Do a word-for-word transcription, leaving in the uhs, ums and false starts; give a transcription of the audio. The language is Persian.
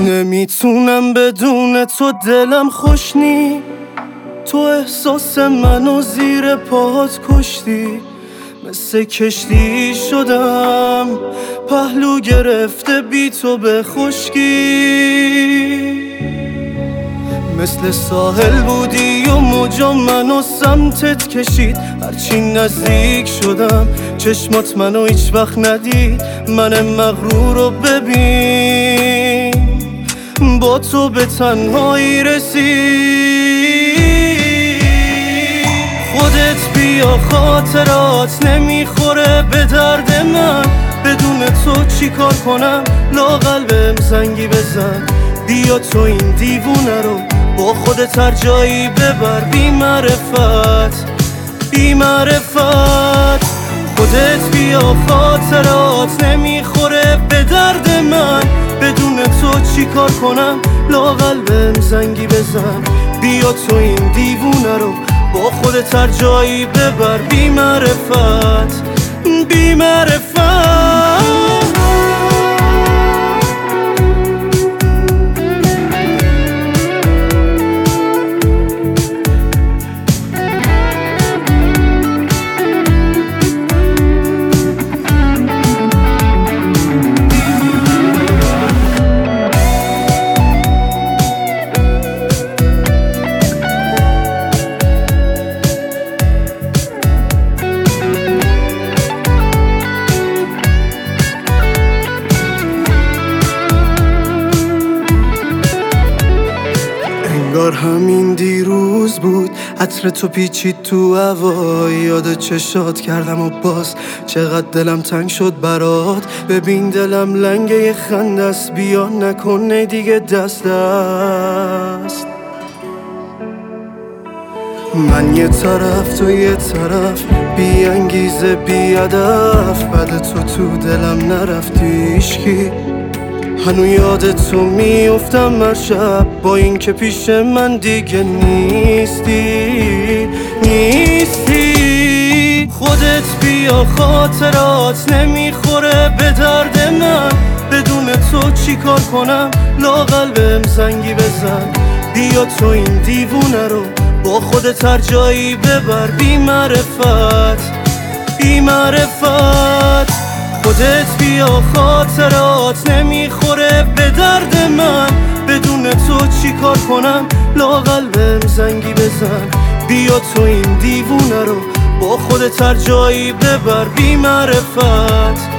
نمیتونم بدون تو دلم خوش نی، تو احساس منو زیر پاهات کشتی. مثل کشتی شدم پهلو گرفته بی تو به خشکی. مثل ساحل بودی و موجا منو سمتت کشید. هرچی نزدیک شدم چشمات منو هیچ وقت ندید. من مغرور رو ببین با تو به تنهایی رسید. خودت بیا خاطرات نمیخوره به درد من. بدون تو چی کار کنم لااقل بهم زنگی بزن. بیا تو این دیوونه رو با خودت هر جایی ببر. بی معرفت بی معرفت خودت بیا خاطرات نمیخوره به درد من. بدون تو چی کار کنم لااقل بهم زنگی بزن. بیا تو این دیوونه رو با خودت هر جایی ببر. بی معرفت بی معرفت انگار همین دیروز بود عطر تو پیچید تو هوا. یاد چشات کردم و باز چقدر دلم تنگ شد برات. ببین دلم لنگه خنده است، بیا نکنه دیگه دست دست. من یه طرف تو یه طرف، بی انگیزه بی هدف. بعد تو تو دلم نرفتی هیچکی. هنو یاد تو میافتم هر شب با این که پیش من دیگه نیستی نیستی. خودت بیا خاطرات نمیخوره به درد من. بدون تو چی کار کنم لااقل بهم زنگی بزن. بیا تو این دیوونه رو با خودت هر جایی ببر. بی معرفت بی معرفت خودت بیا خاطرات نمیخوره به درد من. بدون تو چی کار کنم لااقل بهم زنگی بزن. بیا تو این دیوونه رو با خودت هر جایی ببر. بی معرفت